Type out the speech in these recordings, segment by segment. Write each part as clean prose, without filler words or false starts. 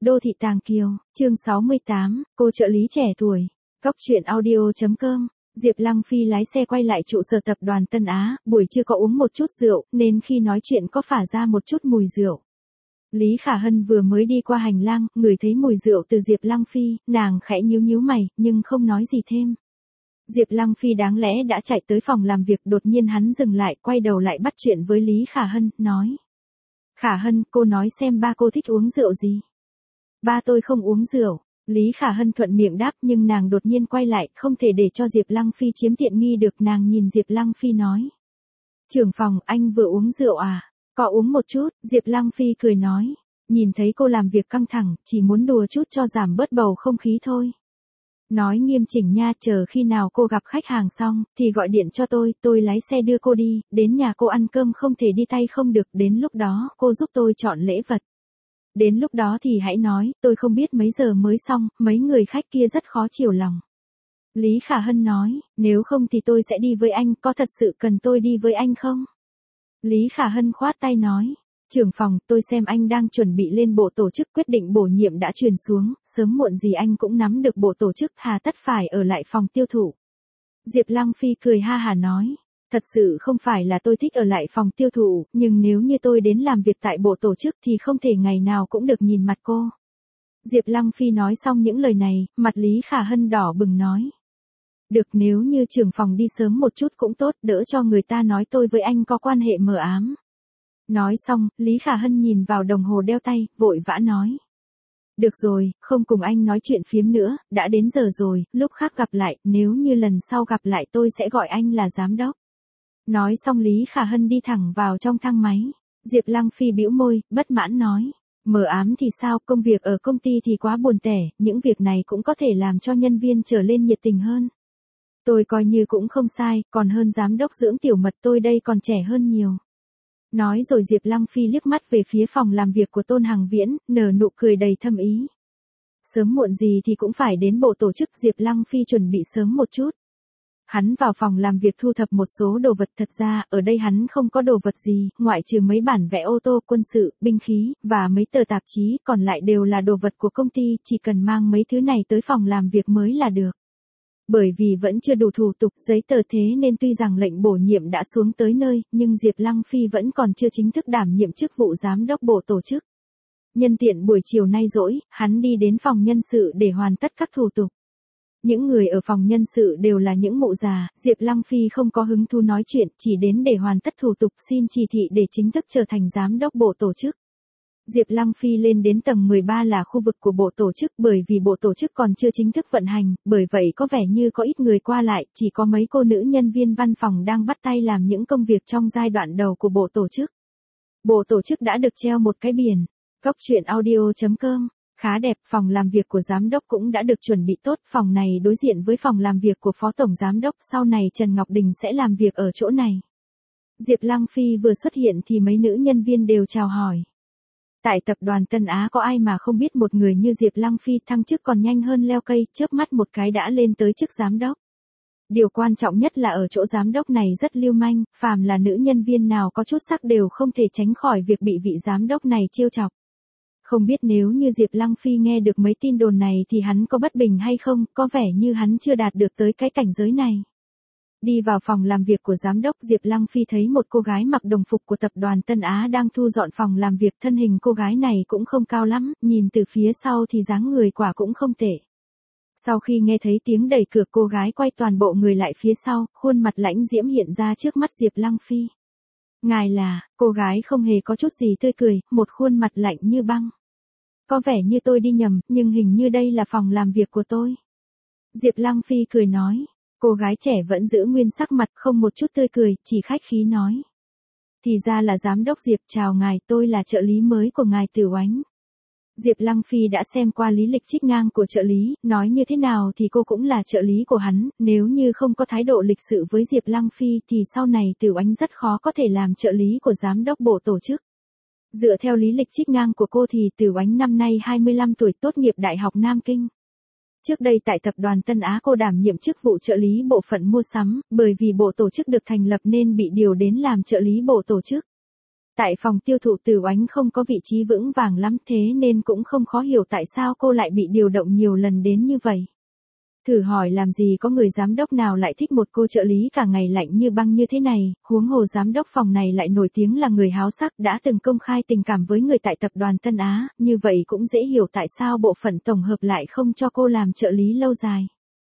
Đô thị Tàng Kiều, chương 68, cô trợ lý trẻ tuổi. Góc truyện audio.com. Diệp Lăng Phi lái xe quay lại trụ sở tập đoàn Tân Á, buổi trưa có uống một chút rượu, nên khi nói chuyện có phả ra một chút mùi rượu. Lý Khả Hân vừa mới đi qua hành lang, ngửi thấy mùi rượu từ Diệp Lăng Phi, nàng khẽ nhíu nhíu mày, nhưng không nói gì thêm. Diệp Lăng Phi đáng lẽ đã chạy tới phòng làm việc, đột nhiên hắn dừng lại, quay đầu lại bắt chuyện với Lý Khả Hân, nói. Khả Hân, cô nói xem ba cô thích uống rượu gì? Ba tôi không uống rượu. Lý Khả Hân thuận miệng đáp, nhưng nàng đột nhiên quay lại, không thể để cho Diệp Lăng Phi chiếm tiện nghi được, nàng nhìn Diệp Lăng Phi nói. Trưởng phòng, anh vừa uống rượu à? Có uống một chút, Diệp Lăng Phi cười nói. Nhìn thấy cô làm việc căng thẳng, chỉ muốn đùa chút cho giảm bớt bầu không khí thôi. Nói nghiêm chỉnh nha, chờ khi nào cô gặp khách hàng xong, thì gọi điện cho tôi lái xe đưa cô đi, đến nhà cô ăn cơm không thể đi tay không được, đến lúc đó cô giúp tôi chọn lễ vật. Đến lúc đó thì hãy nói, tôi không biết mấy giờ mới xong, mấy người khách kia rất khó chiều lòng. Lý Khả Hân nói, nếu không thì tôi sẽ đi với anh, có thật sự cần tôi đi với anh không? Lý Khả Hân khoát tay nói, trưởng phòng, tôi xem anh đang chuẩn bị lên bộ tổ chức, quyết định bổ nhiệm đã truyền xuống, sớm muộn gì anh cũng nắm được bộ tổ chức, hà tất phải ở lại phòng tiêu thụ. Diệp Lăng Phi cười ha hả nói. Thật sự không phải là tôi thích ở lại phòng tiêu thụ, nhưng nếu như tôi đến làm việc tại bộ tổ chức thì không thể ngày nào cũng được nhìn mặt cô. Diệp Lăng Phi nói xong những lời này, mặt Lý Khả Hân đỏ bừng nói. Được, nếu như trưởng phòng đi sớm một chút cũng tốt, đỡ cho người ta nói tôi với anh có quan hệ mờ ám. Nói xong, Lý Khả Hân nhìn vào đồng hồ đeo tay, vội vã nói. Được rồi, không cùng anh nói chuyện phiếm nữa, đã đến giờ rồi, lúc khác gặp lại, nếu như lần sau gặp lại tôi sẽ gọi anh là giám đốc. Nói xong Lý Khả Hân đi thẳng vào trong thang máy. Diệp Lăng Phi bĩu môi, bất mãn nói. Mờ ám thì sao, công việc ở công ty thì quá buồn tẻ, những việc này cũng có thể làm cho nhân viên trở lên nhiệt tình hơn. Tôi coi như cũng không sai, còn hơn giám đốc dưỡng tiểu mật, tôi đây còn trẻ hơn nhiều. Nói rồi Diệp Lăng Phi liếc mắt về phía phòng làm việc của Tôn Hằng Viễn, nở nụ cười đầy thâm ý. Sớm muộn gì thì cũng phải đến bộ tổ chức, Diệp Lăng Phi chuẩn bị sớm một chút. Hắn vào phòng làm việc thu thập một số đồ vật, thật ra, ở đây hắn không có đồ vật gì, ngoại trừ mấy bản vẽ ô tô, quân sự, binh khí, và mấy tờ tạp chí, còn lại đều là đồ vật của công ty, chỉ cần mang mấy thứ này tới phòng làm việc mới là được. Bởi vì vẫn chưa đủ thủ tục, giấy tờ thế nên tuy rằng lệnh bổ nhiệm đã xuống tới nơi, nhưng Diệp Lăng Phi vẫn còn chưa chính thức đảm nhiệm chức vụ giám đốc bộ tổ chức. Nhân tiện buổi chiều nay rỗi, hắn đi đến phòng nhân sự để hoàn tất các thủ tục. Những người ở phòng nhân sự đều là những mụ già, Diệp Lăng Phi không có hứng thú nói chuyện, chỉ đến để hoàn tất thủ tục xin chỉ thị để chính thức trở thành giám đốc bộ tổ chức. Diệp Lăng Phi lên đến tầng 13 là khu vực của bộ tổ chức, bởi vì bộ tổ chức còn chưa chính thức vận hành, bởi vậy có vẻ như có ít người qua lại, chỉ có mấy cô nữ nhân viên văn phòng đang bắt tay làm những công việc trong giai đoạn đầu của bộ tổ chức. Bộ tổ chức đã được treo một cái biển. Góc truyện audio.com. Khá đẹp, phòng làm việc của giám đốc cũng đã được chuẩn bị tốt, phòng này đối diện với phòng làm việc của phó tổng giám đốc, sau này Trần Ngọc Đình sẽ làm việc ở chỗ này. Diệp Lăng Phi vừa xuất hiện thì mấy nữ nhân viên đều chào hỏi. Tại tập đoàn Tân Á có ai mà không biết một người như Diệp Lăng Phi, thăng chức còn nhanh hơn leo cây, chớp mắt một cái đã lên tới chức giám đốc. Điều quan trọng nhất là ở chỗ giám đốc này rất lưu manh, phàm là nữ nhân viên nào có chút sắc đều không thể tránh khỏi việc bị vị giám đốc này trêu chọc. Không biết nếu như Diệp Lăng Phi nghe được mấy tin đồn này thì hắn có bất bình hay không, có vẻ như hắn chưa đạt được tới cái cảnh giới này. Đi vào phòng làm việc của giám đốc, Diệp Lăng Phi thấy một cô gái mặc đồng phục của tập đoàn Tân Á đang thu dọn phòng làm việc, thân hình cô gái này cũng không cao lắm, nhìn từ phía sau thì dáng người quả cũng không tệ. Sau khi nghe thấy tiếng đẩy cửa, cô gái quay toàn bộ người lại phía sau, khuôn mặt lãnh diễm hiện ra trước mắt Diệp Lăng Phi. Ngài là, cô gái không hề có chút gì tươi cười, một khuôn mặt lạnh như băng. Có vẻ như tôi đi nhầm, nhưng hình như đây là phòng làm việc của tôi. Diệp Lăng Phi cười nói. Cô gái trẻ vẫn giữ nguyên sắc mặt, không một chút tươi cười, chỉ khách khí nói. Thì ra là giám đốc Diệp, chào ngài, tôi là trợ lý mới của ngài Tử Oánh. Diệp Lăng Phi đã xem qua lý lịch trích ngang của trợ lý, nói như thế nào thì cô cũng là trợ lý của hắn, nếu như không có thái độ lịch sự với Diệp Lăng Phi thì sau này Tử Oánh rất khó có thể làm trợ lý của giám đốc bộ tổ chức. Dựa theo lý lịch trích ngang của cô thì Tử Oánh năm nay 25 tuổi, tốt nghiệp Đại học Nam Kinh. Trước đây tại tập đoàn Tân Á cô đảm nhiệm chức vụ trợ lý bộ phận mua sắm, bởi vì bộ tổ chức được thành lập nên bị điều đến làm trợ lý bộ tổ chức. Tại phòng tiêu thụ Từ Oánh không có vị trí vững vàng lắm thế nên cũng không khó hiểu tại sao cô lại bị điều động nhiều lần đến như vậy. Thử hỏi làm gì có người giám đốc nào lại thích một cô trợ lý cả ngày lạnh như băng như thế này, huống hồ giám đốc phòng này lại nổi tiếng là người háo sắc đã từng công khai tình cảm với người tại tập đoàn Tân Á, như vậy cũng dễ hiểu tại sao bộ phận tổng hợp lại không cho cô làm trợ lý lâu dài.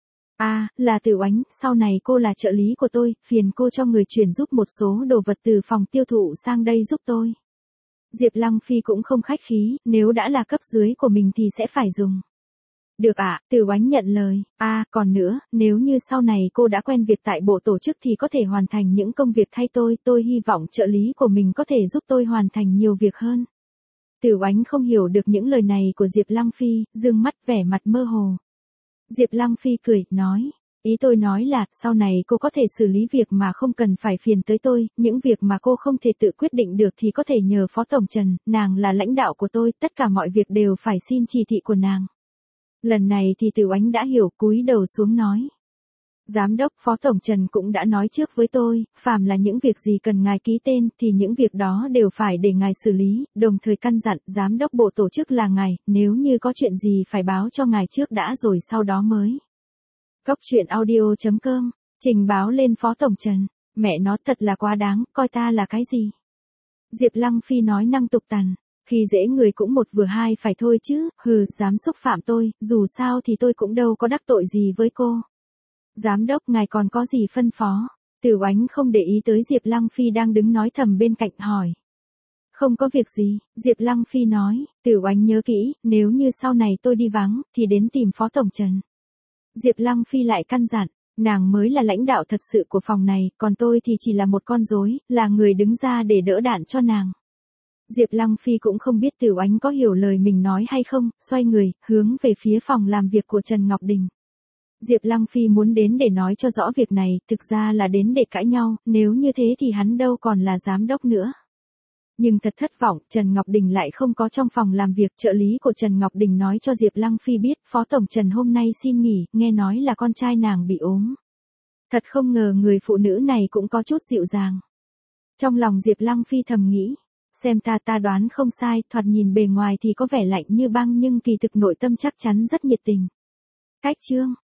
Là Từ Oánh, sau này cô là trợ lý của tôi, phiền cô cho người chuyển giúp một số đồ vật từ phòng tiêu thụ sang đây giúp tôi. Diệp Lăng Phi cũng không khách khí, nếu đã là cấp dưới của mình thì sẽ phải dùng. Được ạ, Từ Oánh nhận lời. Còn nữa, nếu như sau này cô đã quen việc tại bộ tổ chức thì có thể hoàn thành những công việc thay tôi hy vọng trợ lý của mình có thể giúp tôi hoàn thành nhiều việc hơn. Từ Oánh không hiểu được những lời này của Diệp Lăng Phi, dương mắt vẻ mặt mơ hồ. Diệp Lăng Phi cười, nói, ý tôi nói là, sau này cô có thể xử lý việc mà không cần phải phiền tới tôi, những việc mà cô không thể tự quyết định được thì có thể nhờ Phó Tổng Trần, nàng là lãnh đạo của tôi, tất cả mọi việc đều phải xin chỉ thị của nàng. Lần này thì Từ Oánh đã hiểu, cúi đầu xuống nói. Giám đốc Phó Tổng Trần cũng đã nói trước với tôi, phàm là những việc gì cần ngài ký tên thì những việc đó đều phải để ngài xử lý, đồng thời căn dặn giám đốc bộ tổ chức là ngài, nếu như có chuyện gì phải báo cho ngài trước đã rồi sau đó mới. Goctruyện.audio.com, trình báo lên Phó Tổng Trần, mẹ nó thật là quá đáng, coi ta là cái gì? Diệp Lăng Phi nói năng tục tằn. Khi dễ người cũng một vừa hai phải thôi chứ, dám xúc phạm tôi, dù sao thì tôi cũng đâu có đắc tội gì với cô. Giám đốc ngài còn có gì phân phó? Từ Oánh không để ý tới Diệp Lăng Phi đang đứng nói thầm bên cạnh hỏi. Không có việc gì, Diệp Lăng Phi nói, Từ Oánh nhớ kỹ, nếu như sau này tôi đi vắng, thì đến tìm Phó Tổng Trần. Diệp Lăng Phi lại căn dặn, nàng mới là lãnh đạo thật sự của phòng này, còn tôi thì chỉ là một con rối, là người đứng ra để đỡ đạn cho nàng. Diệp Lăng Phi cũng không biết Từ Oánh có hiểu lời mình nói hay không, xoay người, hướng về phía phòng làm việc của Trần Ngọc Đình. Diệp Lăng Phi muốn đến để nói cho rõ việc này, thực ra là đến để cãi nhau, nếu như thế thì hắn đâu còn là giám đốc nữa. Nhưng thật thất vọng, Trần Ngọc Đình lại không có trong phòng làm việc, trợ lý của Trần Ngọc Đình nói cho Diệp Lăng Phi biết, Phó Tổng Trần hôm nay xin nghỉ, nghe nói là con trai nàng bị ốm. Thật không ngờ người phụ nữ này cũng có chút dịu dàng. Trong lòng Diệp Lăng Phi thầm nghĩ. Xem ta đoán không sai, thoạt nhìn bề ngoài thì có vẻ lạnh như băng nhưng kỳ thực nội tâm chắc chắn rất nhiệt tình. Cách chương